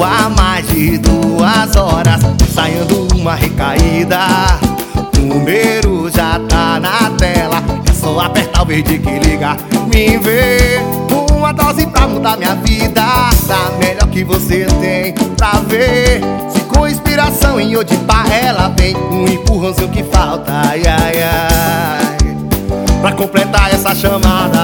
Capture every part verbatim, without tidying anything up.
há mais de duas horas, ensaiando uma recaída. O número já tá na tela, é só apertar o verde que liga. Me vê, uma dose pra mudar minha vida, da melhor que você tem pra ver. Se com inspiração em Odipá ela vem, um empurrãozinho que falta, ai, ai, ai, pra completar essa chamada.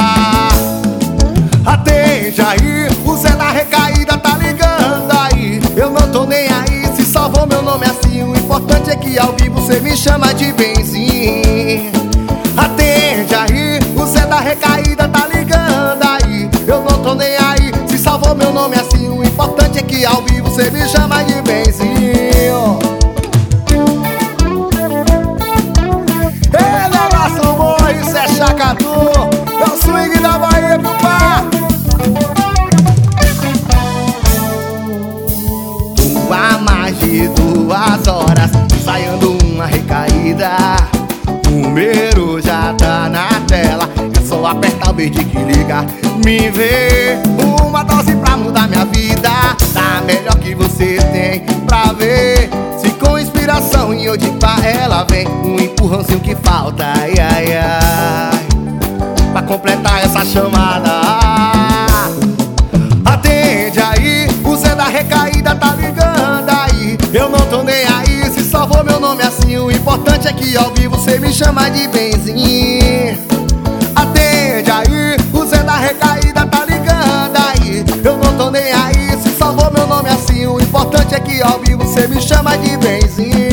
Atende aí, o Zé da recaída tá ligando aí. Eu não tô nem aí, se salvou meu nome assim. O importante é que ao vivo cê me chama de benzinho. Atende aí, o Zé da recaída tá ligando aí. Eu não tô nem aí, se salvou meu nome assim. O importante é que ao vivo cê me chama de benzinho. Ele é nosso boi, isso é chacatu, é o swing da Bahia, meu pai. Há mais de duas horas, ensaiando uma recaída. O número já tá na tela, é só apertar o verde que liga. Me vê, uma dose pra mudar minha vida, da melhor que você tem pra ver. Se com inspiração em Odipá ela vem, um empurrãozinho que falta, ai, ai, ai, pra completar essa chamada. Atende aí, o Zé da recaída tá ligando aí. Eu não tô nem aí, se salvou meu nome assim. O importante é que ao vivo cê me chama de benzinho. Atende aí, o Zé da recaída tá ligando aí. Eu não tô nem aí, se salvou meu nome assim. O importante é que ao vivo cê me chama de benzinho.